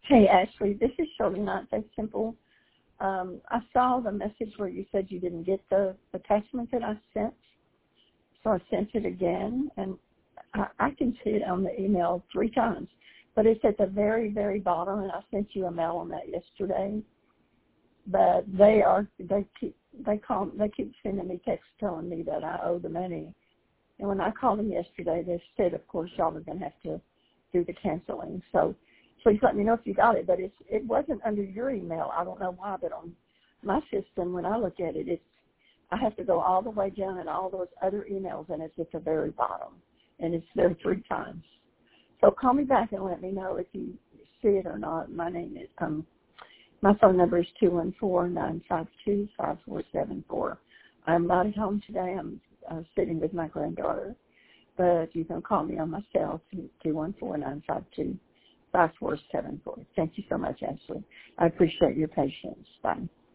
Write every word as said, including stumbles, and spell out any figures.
Hey, Ashley, this is Shirley, not so simple. Um, I saw the message where you said you didn't get the attachment that I sent, so I sent it again, and I, I can see it on the email three times, but it's at the very, very bottom, and I sent you a mail on that yesterday. But they are they keep they call they keep sending me texts telling me that I owe the money, and when I called them yesterday, they said, of course, y'all are going to have to do the canceling. So please let me know if you got it. But it's it wasn't under your email. I don't know why, but on my system, when I look at it, it's I have to go all the way down and all those other emails, and it's at the very bottom, and it's there three times. So call me back and let me know if you see it or not. My name is um my phone number is two one four, nine five two, five four seven four. I'm not at home today. I'm uh, sitting with my granddaughter, but you can call me on my cell, two one four, nine five two, five four seven four. Thank you so much, Ashley. I appreciate your patience. Bye.